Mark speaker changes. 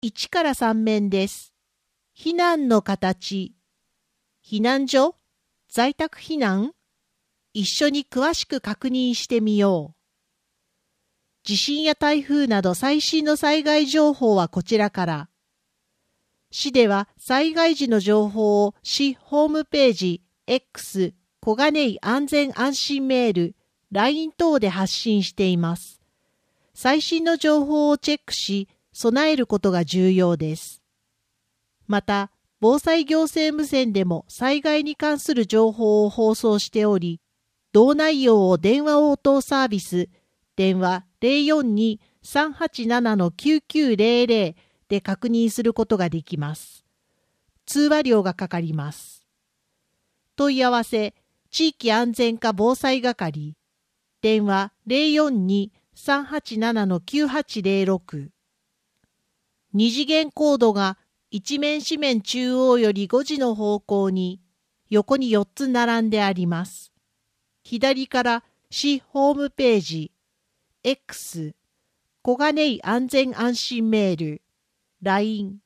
Speaker 1: 1から3面です。避難の形。避難所？在宅避難？一緒に詳しく確認してみよう。地震や台風など最新の災害情報はこちらから。市では災害時の情報を市ホームページ X 小金井安全安心メール LINE 等で発信しています。最新の情報をチェックし備えることが重要です。また防災行政無線でも災害に関する情報を放送しており、同内容を電話応答サービス電話 042-387-9900 で確認することができます。通話料がかかります。問い合わせ、地域安全課防災係、電話 042-387-9806。二次元コードが一面紙面中央より5時の方向に横に4つ並んであります。左から市ホームページ、X、小金井安全安心メール、LINE、